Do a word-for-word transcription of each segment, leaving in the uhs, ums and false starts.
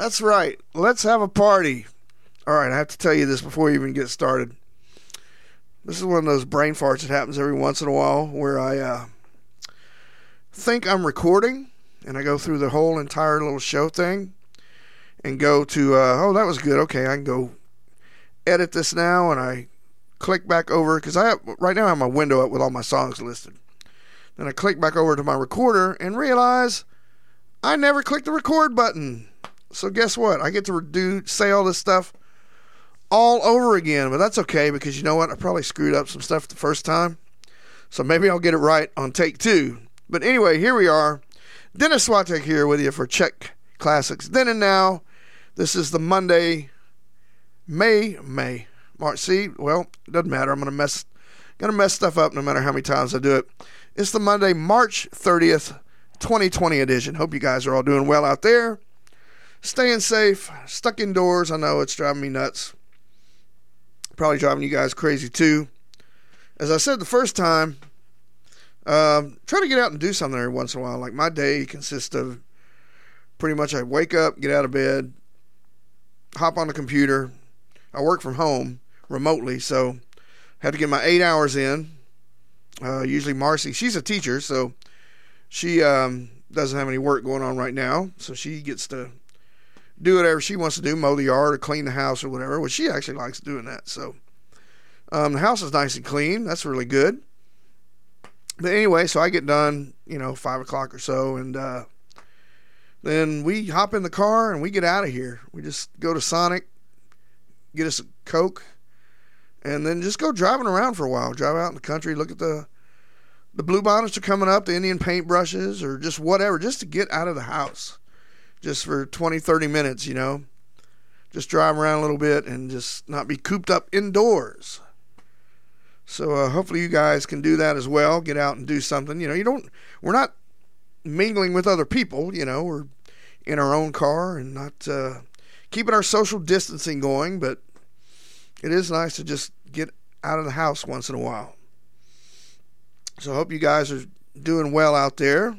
That's right. Let's have a party. All right, I have to tell you this before we even get started. This is one of those brain farts that happens every once in a while where I uh, think I'm recording, and I go through the whole entire little show thing and go to, uh, oh, that was good. Okay, I can go edit this now, and I click back over, because I have, right now I have my window up with all my songs listed. Then I click back over to my recorder and realize I never clicked the record button. So guess what? I get to do say all this stuff all over again, but that's okay, because you know what? I probably screwed up some stuff the first time, so maybe I'll get it right on take two. But anyway, here we are. Dennis Swatek here with you for Czech Classics Then and Now. This is the Monday, May, May, March. See, well, it doesn't matter. I'm gonna mess, gonna mess stuff up no matter how many times I do it. It's the Monday, March thirtieth, twenty twenty edition. Hope you guys are all doing well out there. Staying safe, stuck indoors. I know it's driving me nuts. Probably driving you guys crazy too. As I said the first time, um, try to get out and do something every once in a while. Like my day consists of pretty much I wake up, get out of bed, hop on the computer. I work from home remotely, so I have to get my eight hours in. Uh, usually Marcy, she's a teacher, so she um, doesn't have any work going on right now, so she gets to do whatever she wants to do, mow the yard or clean the house or whatever, which she actually likes doing that. So um, the house is nice and clean. That's really good. But anyway, so I get done, you know, five o'clock or so, and uh, then we hop in the car and we get out of here. We just go to Sonic, get us a Coke, and then just go driving around for a while. Drive out in the country, look at the the bluebonnets are coming up, the Indian paintbrushes, or just whatever, just to get out of the house. Just for twenty, thirty minutes, you know. Just drive around a little bit and just not be cooped up indoors. So uh, hopefully you guys can do that as well. Get out and do something. You know, you don't, we're not mingling with other people, you know. We're in our own car and not uh, keeping our social distancing going. But it is nice to just get out of the house once in a while. So I hope you guys are doing well out there.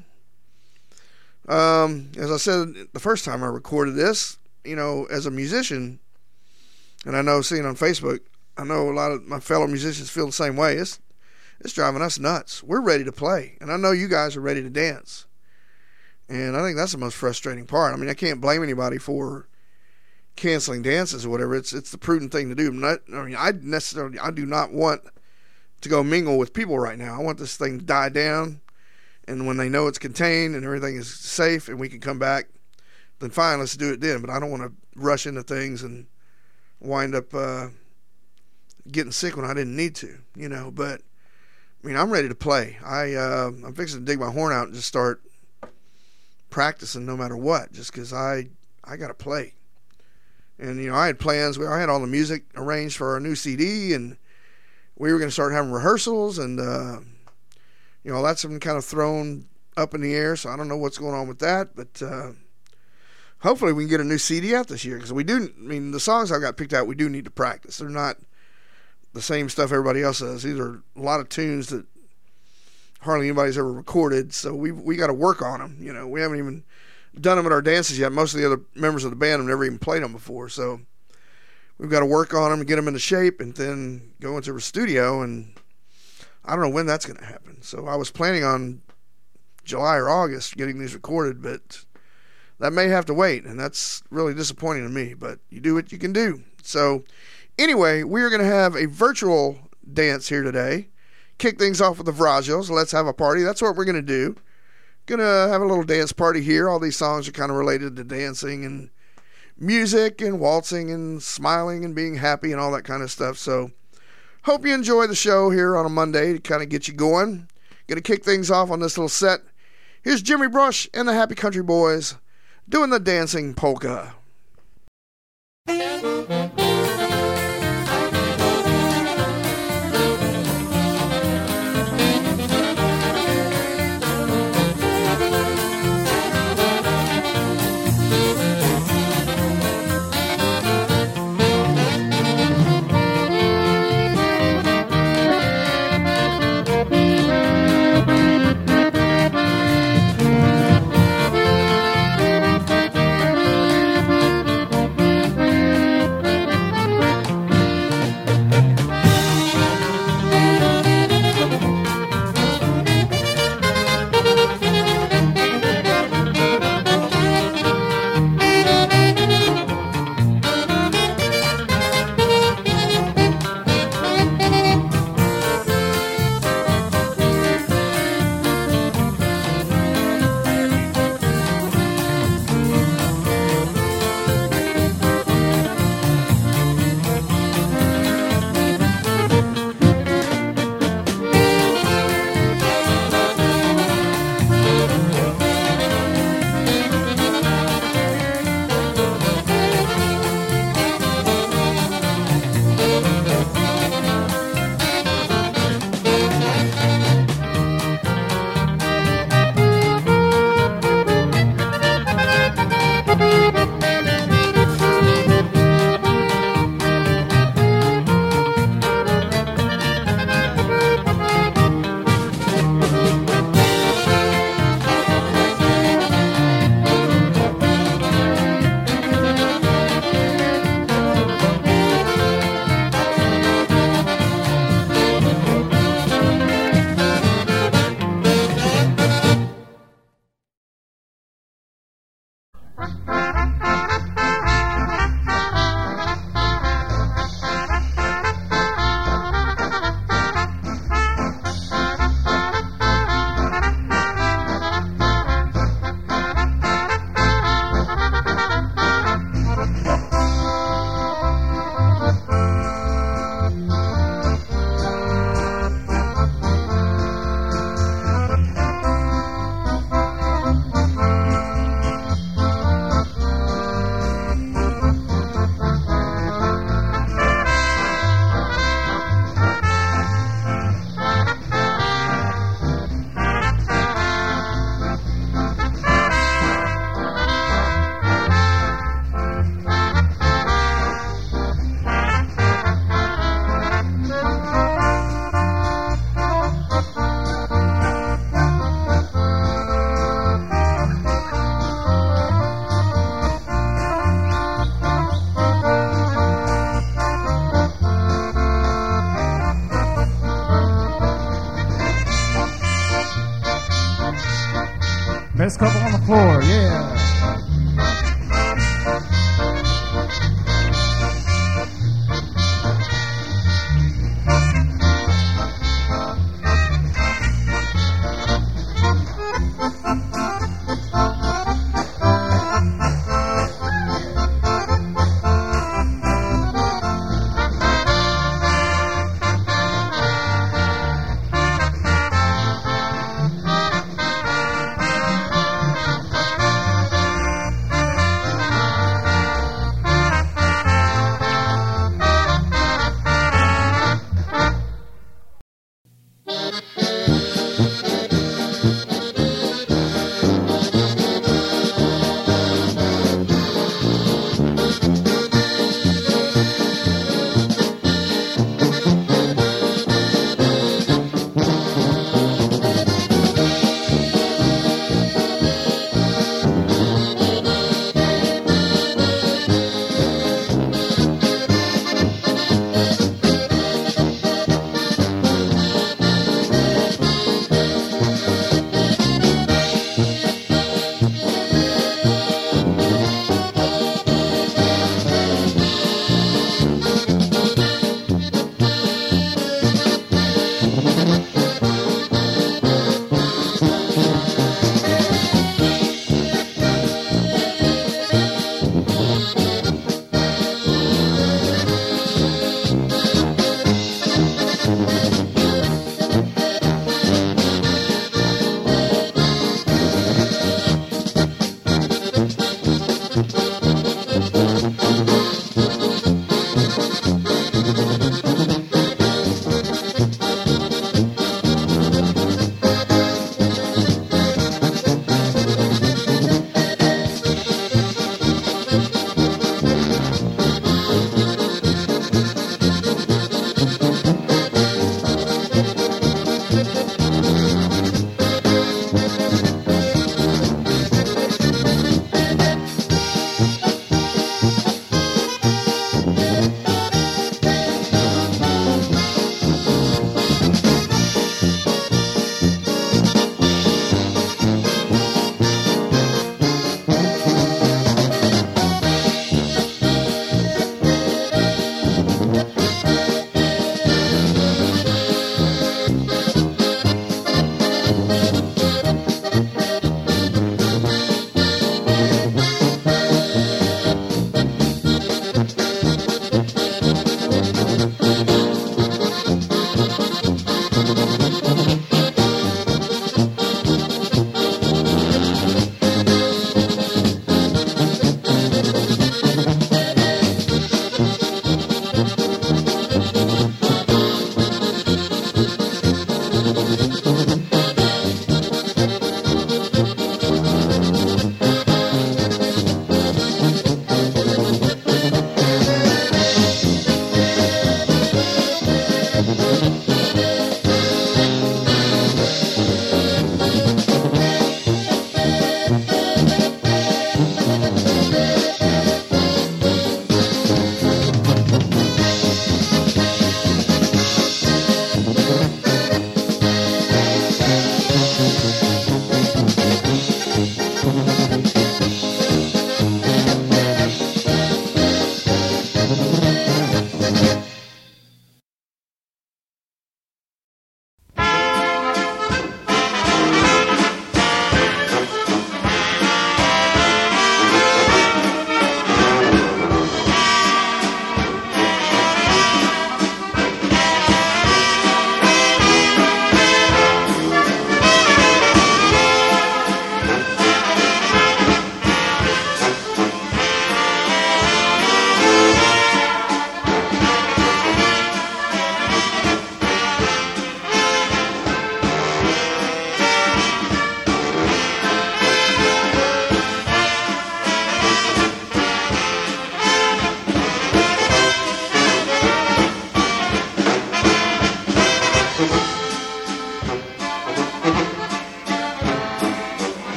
Um, as I said the first time I recorded this, you know, as a musician, and I know seeing on Facebook, I know a lot of my fellow musicians feel the same way. It's, it's driving us nuts. We're ready to play, and I know you guys are ready to dance. And I think that's the most frustrating part. I mean, I can't blame anybody for canceling dances or whatever. It's it's the prudent thing to do. Not, I mean, I necessarily, I do not want to go mingle with people right now. I want this thing to die down. And when they know it's contained and everything is safe and we can come back, then fine, let's do it then. But I don't want to rush into things and wind up uh, getting sick when I didn't need to, you know. But, I mean, I'm ready to play. I, uh, I'm fixing to dig my horn out and just start practicing no matter what, just because I, I got to play. And, you know, I had plans. I had all the music arranged for our new C D, and we were going to start having rehearsals, and uh you know, that's been kind of thrown up in the air, so I don't know what's going on with that. But uh, hopefully we can get a new C D out this year, because we do, I mean, the songs I've got picked out, we do need to practice. They're not the same stuff everybody else does. These are a lot of tunes that hardly anybody's ever recorded, so we we got to work on them. You know, we haven't even done them at our dances yet. Most of the other members of the band have never even played them before, so we've got to work on them and get them into shape, and then go into a studio, and I don't know when that's going to happen. So I was planning on July or August getting these recorded, but that may have to wait, and that's really disappointing to me. But you do what you can do. So anyway, we are going to have a virtual dance here today. Kick things off with the Vragios. Let's have a party. That's what we're going to do. Going to have a little dance party here. All these songs are kind of related to dancing and music and waltzing and smiling and being happy and all that kind of stuff. So hope you enjoy the show here on a Monday to kind of get you going. Going to kick things off on this little set. Here's Jimmy Brush and the Happy Country Boys doing the dancing polka. Best couple on the floor, yeah.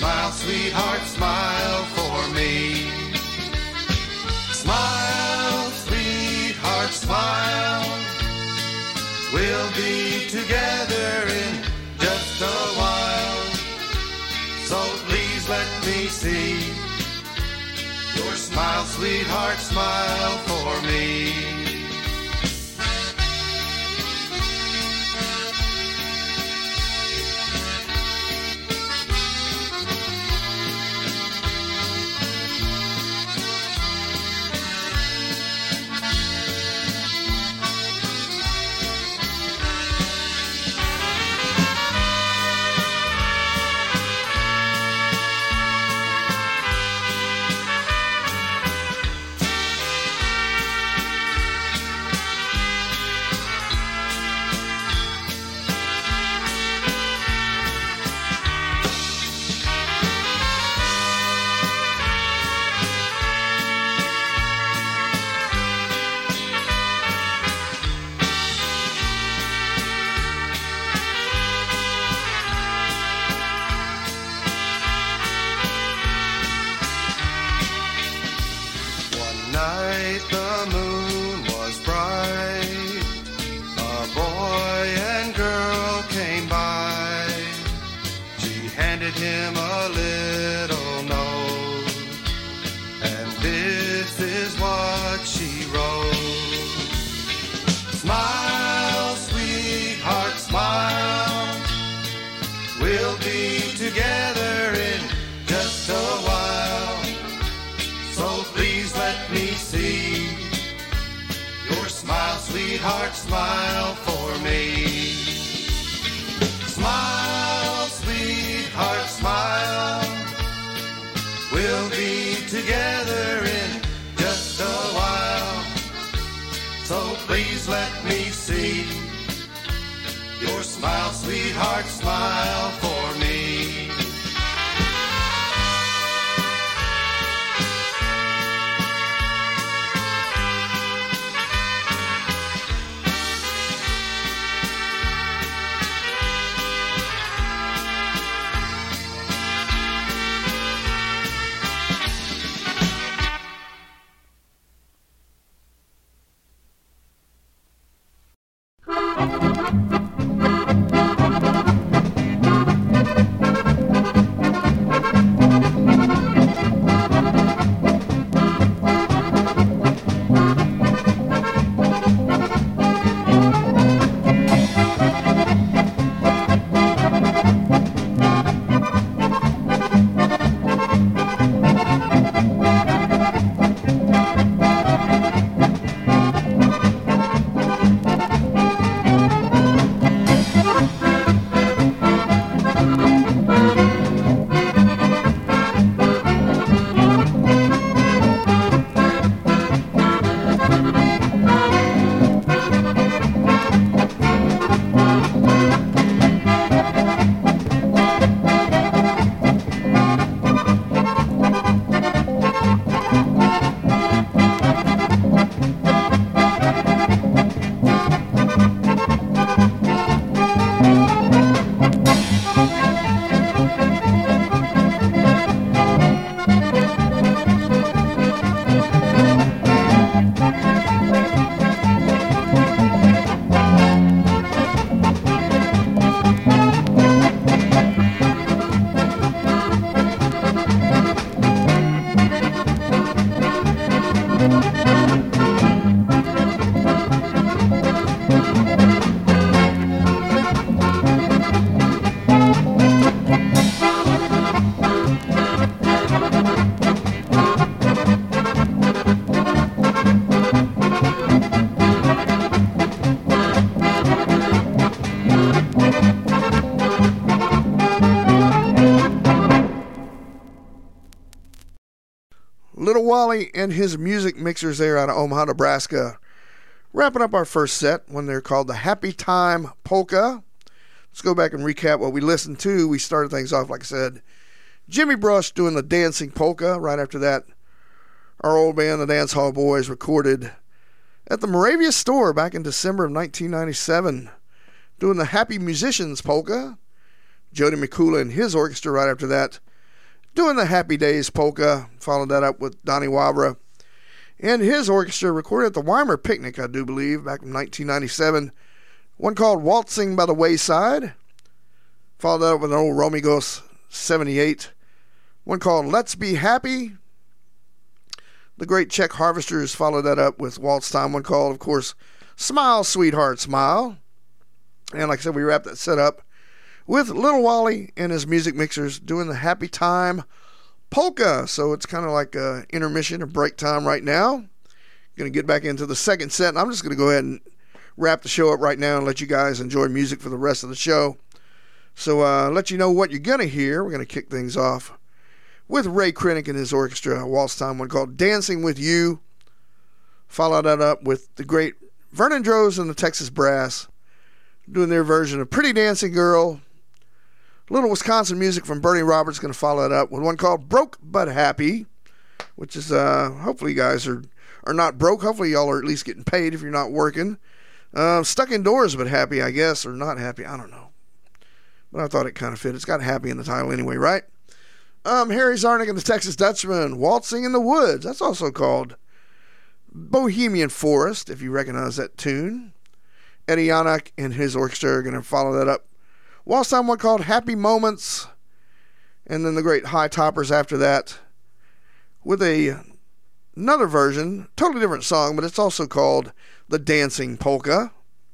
Smile, sweetheart, smile for me. Smile, sweetheart, smile. We'll be together in just a while. So please let me see your smile, sweetheart, smile for me. Him a little note, and this is what she wrote. Smile, sweetheart, smile. We'll be together in just a while. So please let me see your smile, sweetheart, smile for me. Smile, sweetheart, smile. We'll be together in just a while. So please let me see your smile, sweetheart, smile for me. Little Wally and his music mixers there out of Omaha, Nebraska. Wrapping up our first set when they're called the Happy Time Polka. Let's go back and recap what we listened to. We started things off, like I said, Jimmy Brush doing the Dancing Polka. Right after that, our old band, the Dance Hall Boys, recorded at the Moravia store back in December of nineteen ninety-seven, doing the Happy Musicians Polka. Jody McCula and his orchestra right after that, doing the Happy Days polka. Followed that up with Donnie Wabra and his orchestra, recorded at the Weimar Picnic, I do believe, back in nineteen ninety-seven. One called Waltzing by the Wayside. Followed that up with an old Romigos seventy-eight. One called Let's Be Happy. The Great Czech Harvesters followed that up with Waltz Time. One called, of course, Smile, Sweetheart, Smile. And like I said, we wrapped that set up with Little Wally and his music mixers doing the Happy Time polka. So it's kind of like a intermission or break time right now. Going to get back into the second set, and I'm just going to go ahead and wrap the show up right now and let you guys enjoy music for the rest of the show. So uh, let you know what you're going to hear. We're going to kick things off with Ray Krenick and his orchestra, a waltz time one called Dancing With You. Follow that up with the great Vernon Droz and the Texas Brass doing their version of Pretty Dancing Girl. Little Wisconsin music from Bernie Roberts going to follow that up with one called Broke But Happy, which is, uh, hopefully you guys are, are not broke. Hopefully y'all are at least getting paid if you're not working. Uh, stuck indoors but happy, I guess, or not happy. I don't know. But I thought it kind of fit. It's got happy in the title anyway, right? Um, Harry Zarnick and the Texas Dutchman, Waltzing in the Woods. That's also called Bohemian Forest, if you recognize that tune. Eddie Yannick and his orchestra are going to follow that up. Waltz time one called Happy Moments. And then the great High Toppers after that with a another version, totally different song, but it's also called The Dancing Polka.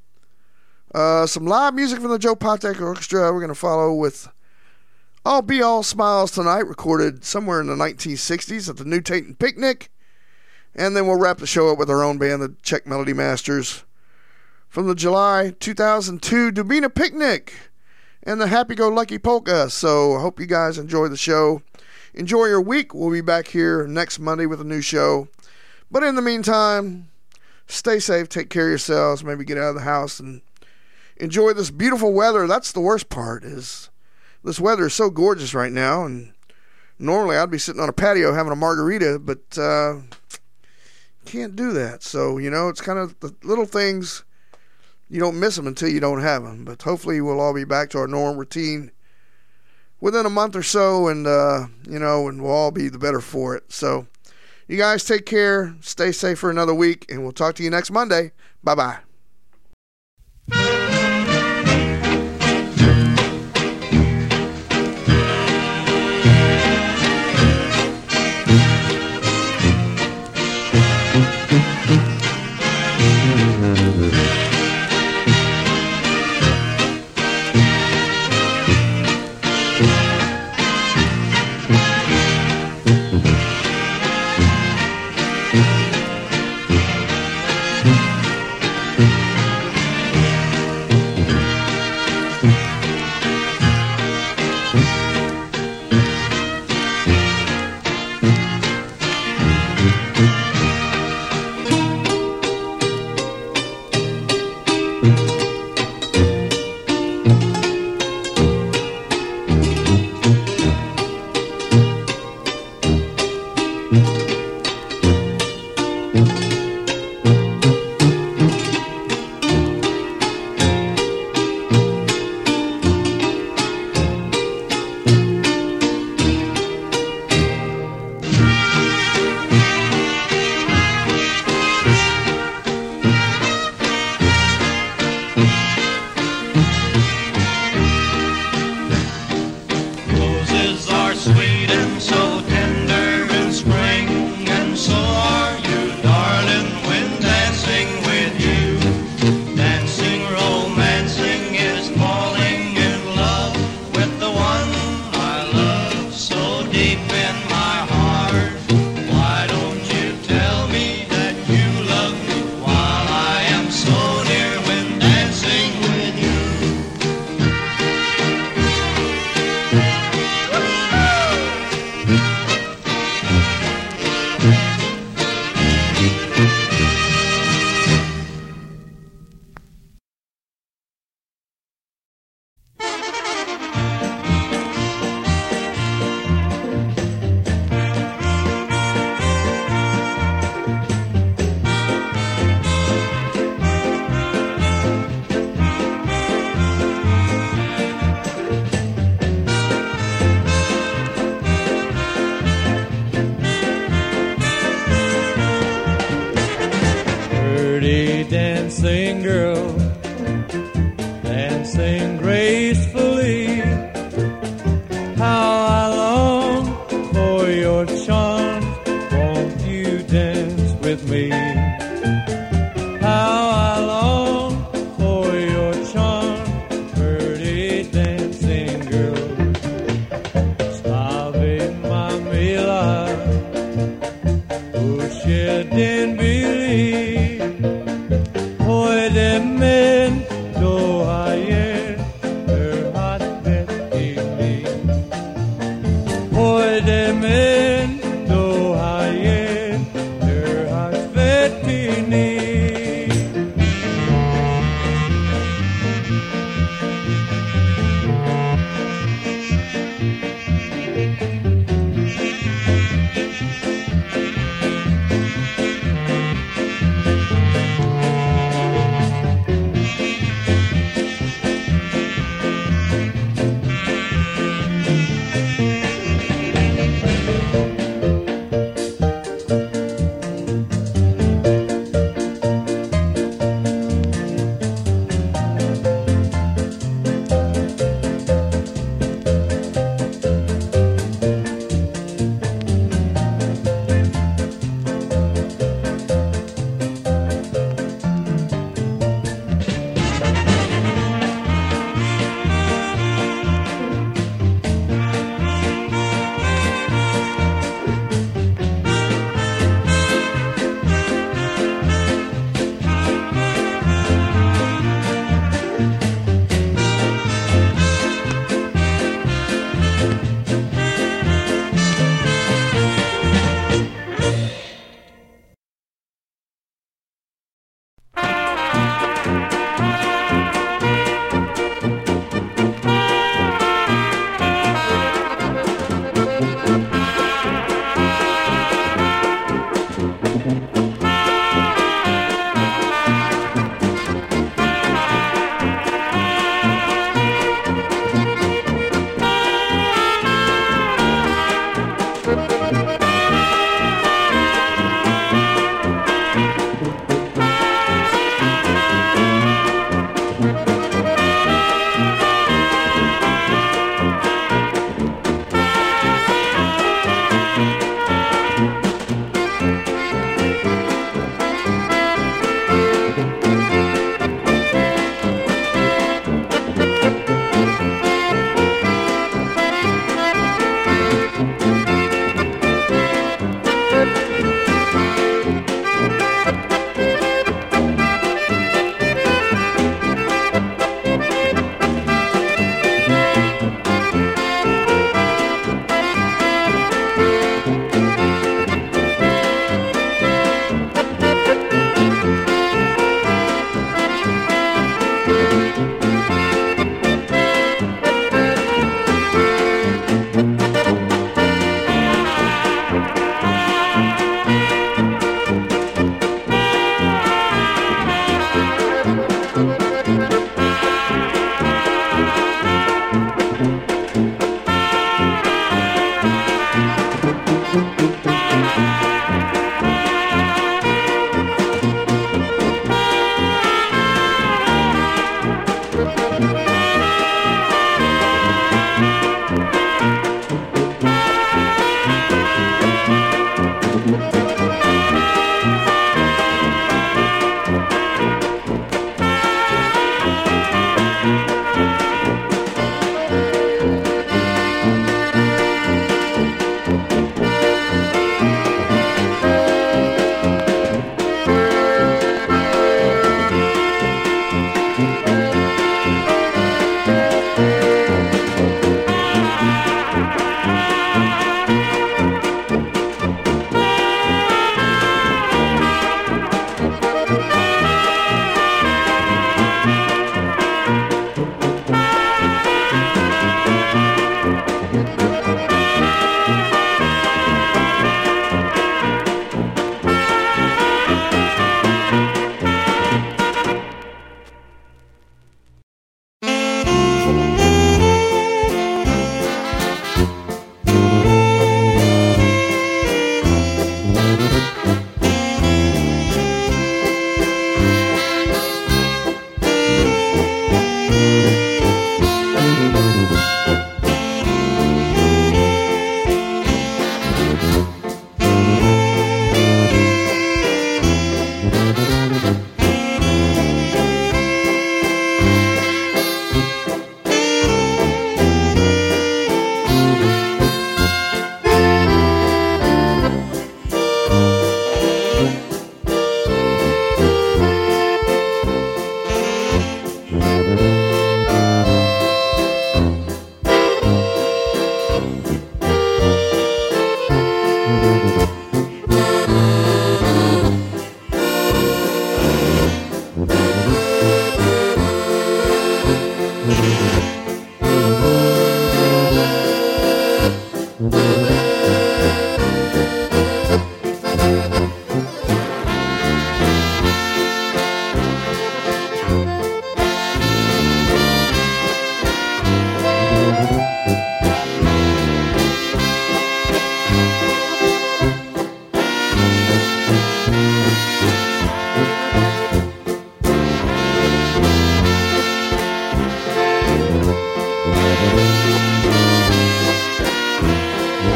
Uh, some live music from the Joe Patek Orchestra. We're going to follow with I'll Be All Smiles Tonight, recorded somewhere in the nineteen sixties at the New Tainton Picnic. And then we'll wrap the show up with our own band, the Czech Melody Masters, from the July two thousand two Dubina Picnic and the Happy Go Lucky Polka. So I hope you guys enjoy the show. Enjoy your week. We'll be back here next Monday with a new show. But in the meantime, stay safe, take care of yourselves, maybe get out of the house and enjoy this beautiful weather. That's the worst part, is this weather is so gorgeous right now, and normally I'd be sitting on a patio having a margarita, but uh, can't do that. So, you know, it's kind of the little things, you don't miss them until you don't have them. But hopefully we'll all be back to our normal routine within a month or so, and, uh, you know, and we'll all be the better for it. So you guys take care, stay safe for another week, and we'll talk to you next Monday. Bye-bye. Woo! dancing girl, dancing gracefully. How I long for your charms, won't you dance with me? How I long for your charms, pretty dancing girl. Sabe, Mamila, usted den bili, puede men do ayer, her hat betili. Puede men do ayer, her hat betili.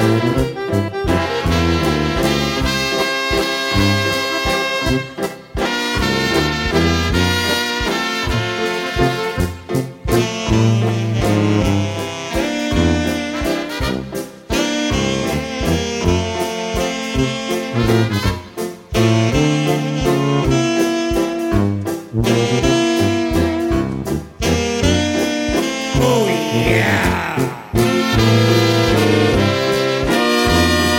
Oh yeah.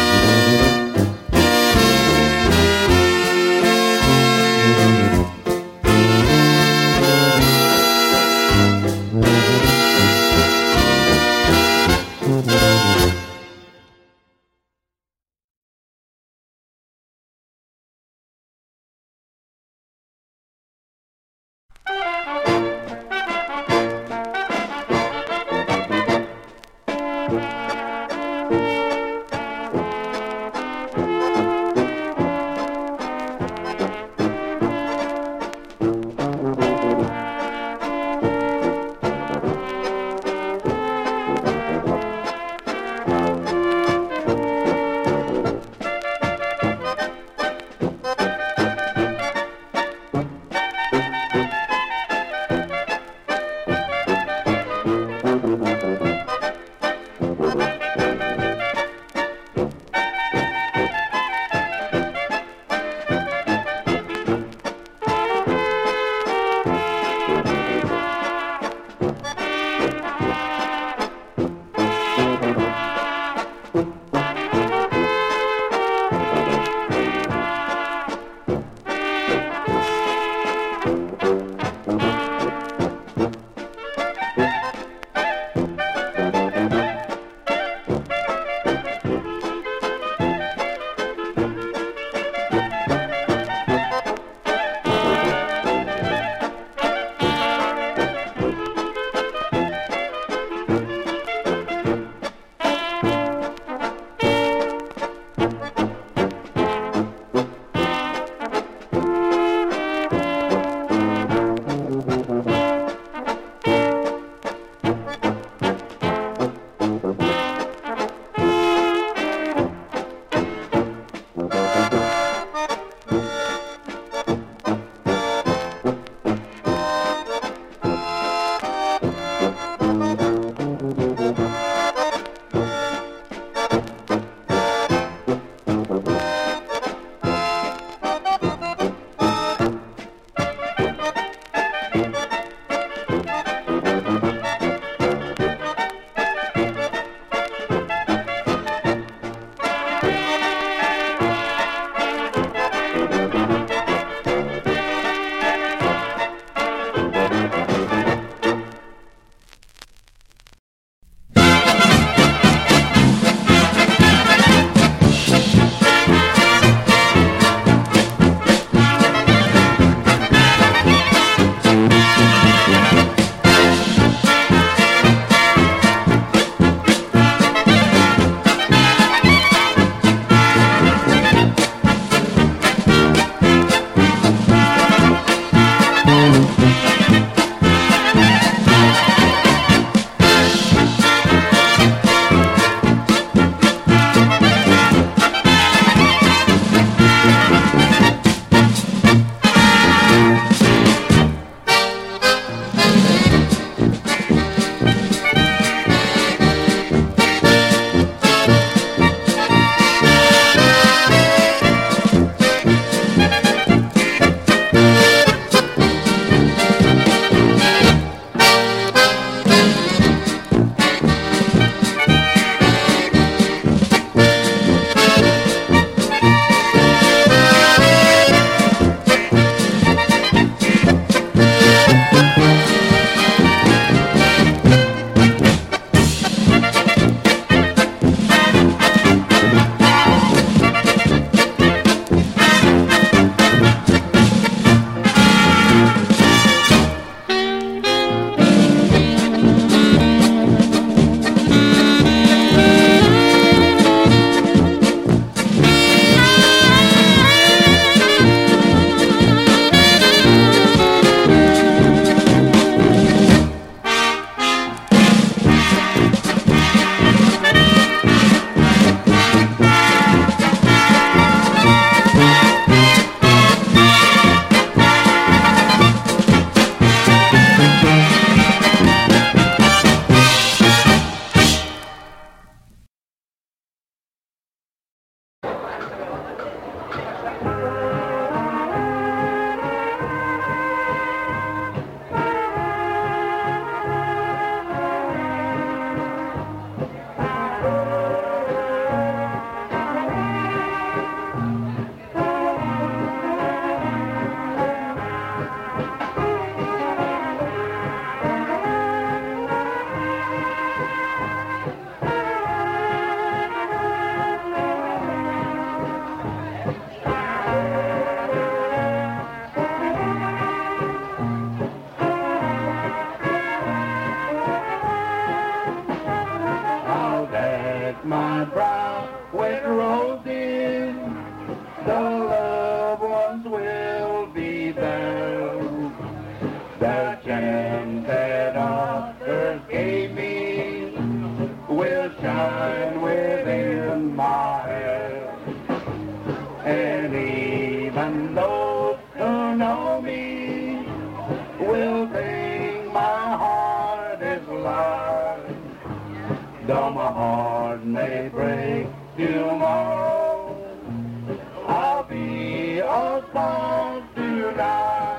with roses, the loved ones will be there. The gem that others gave me will shine within my hair. And even those who know me will think my heart is light. Though my heart may break tomorrow, I'll be a song tonight.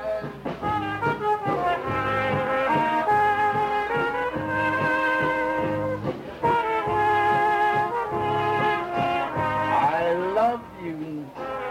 I love you.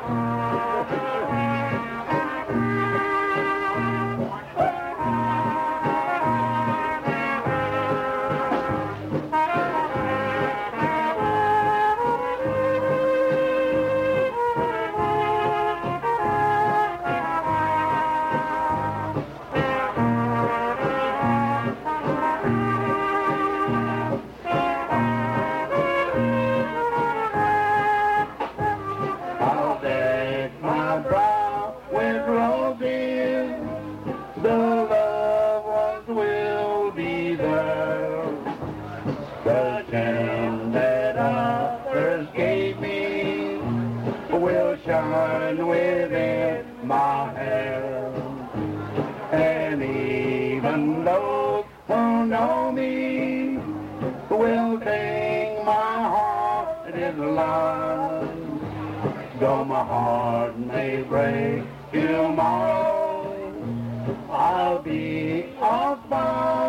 I'll deck my brow with roses, the loved ones will be there. The gem that others gave me will shine within my hair. And even those who know me will think my heart is light. Though my heart may break tomorrow, I'll be a song